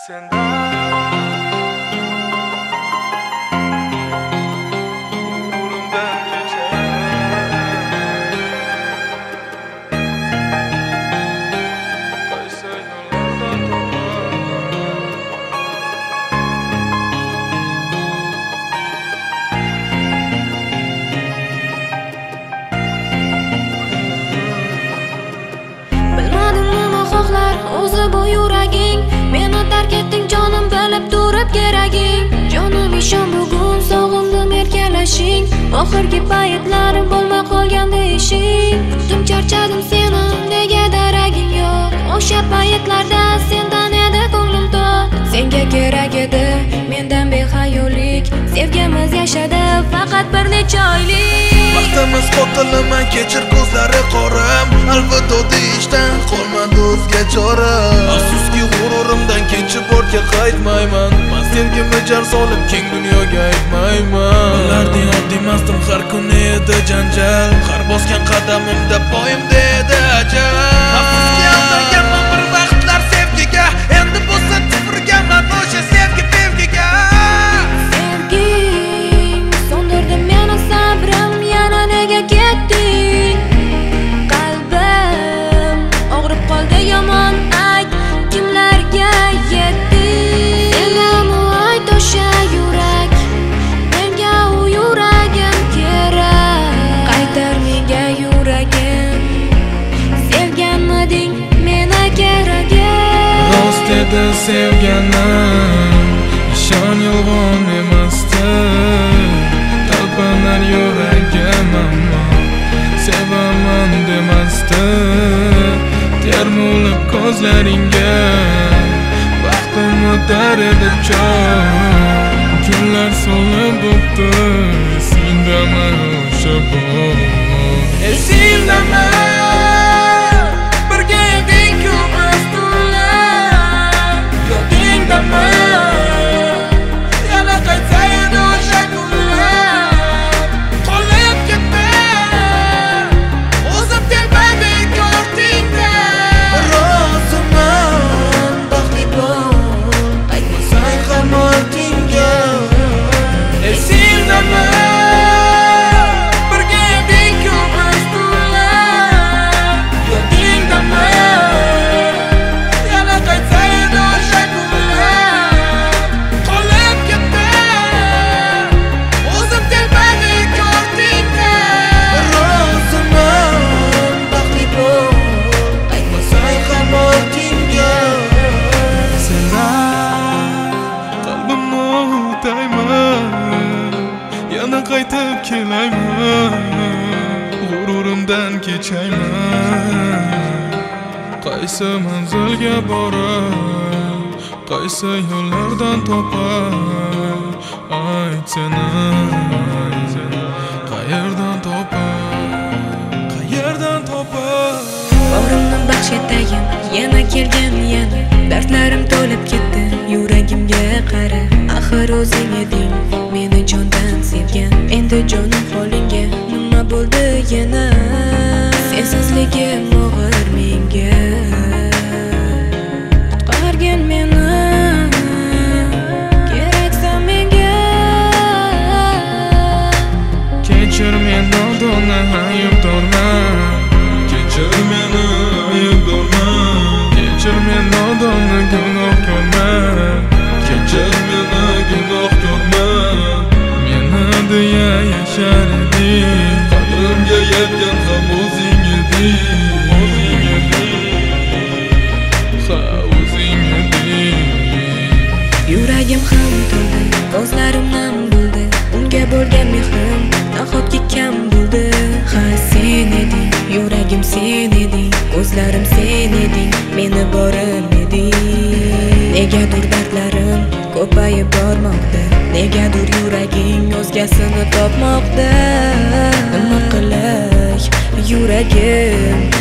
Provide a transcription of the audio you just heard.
O'zi bu yuraging, meni tark etding jonim bilib turib keraging. Jonim ishon bugun sog'indim erkalashing. Oxirgi paytlarim bo'lmay qolganda ishing. Kutdim charchadim seni, nega daraging yo'q. O'sha paytlarda sendan edi ko'nglim to'q. Senga kerak edi mendan behayollik. Sevgimiz yashadi faqat bir necha oylik. Vaqtimiz qotilaman, kechir ko'zlari qoram. Alvido deyishdan qolmadi o'zga chora. Afsuski g'ururimdan kechib ortga qaytmayman. Men sevgimni jar solib keng dunyoga aytmayman. Ularning oddiy emasdim, har kuni edi janjal. Har bosgan qadamimda poyimda edi ajal. Afsuski aldanganman bir vaqtlar sevgiga. Endi bo'lsa tufurganman o'sha sevgi pevgiga. Sevging so'ndirdi meni sabrim, yana nega ketding? Qalbim og'rib qoldi yomon, ayt kimlarga yetding? Senami ayt o'sha yurak, menga u yuragim kerak. Qaytar menga yuragim, sevganmiding meni keragim? Rost edi sevganim, ishon yolg'on emasdi. Talpinar yuragim ammo sevaman demasdi. Termulib ko'zlaringga vaqtim o'tar edi chor. Kunlar so'lib bo'pti, sendaman o'sha bor. Sendaman birga eding-ku biz tunlar. Yodingdaman yana qaytsa edi o'sha kunlar. Qolib ketdi o'zim telbay bekor tingda. Roziman baxtli bo'l, qaytmasang ham ortingga. Sendaman birga eding-ku biz tunlar. Yodingdaman yana qaytsa edi o'sha kunlar. Qolib ketdi o'zim telbay bekor tingda. Roziman baxtli bo'l, qaytmasang ham ortingga. Qalbimni o'tayman, yana qaytib kelayman. G'ururimdan kechayman. Qaysi manzilga boray, qaysi yo'llardan topay? Aytsana, qayerdan topay? Qayerdan topay? Bag'rimni baxsh etagim, yana kelgan yana. Dardlarim to'lib ketdi, yuragimga qara. Axir o'zing eding meni jondan sevgan. Endi jonim holingga nima bo'ldi yana? Sensizligim og'ir menga. Qutqargin meni, keraksan menga. Kechir meni nodona aybdorman. Kechir meni aybdorman. Kechir meni nodona gunohkorman. Kechir meni gunohkorman. Meni deya yashar eding, qadrimga yetgan ham o'zing eding. O'zing eding, ha o'zing eding. Yuragim ham to'ldi, ko'zlarim nam bo'ldi. Unga bo'lgan mehrim nahotki kam bo'ldi. Ha sen eding, yuragim sen eding, ko'zlarim sen eding, meni borim eding. Negadir dardlarim ko'payib bormoqda, negadir yuraging o'zgasini topmoqda. Nima qilay yuragim,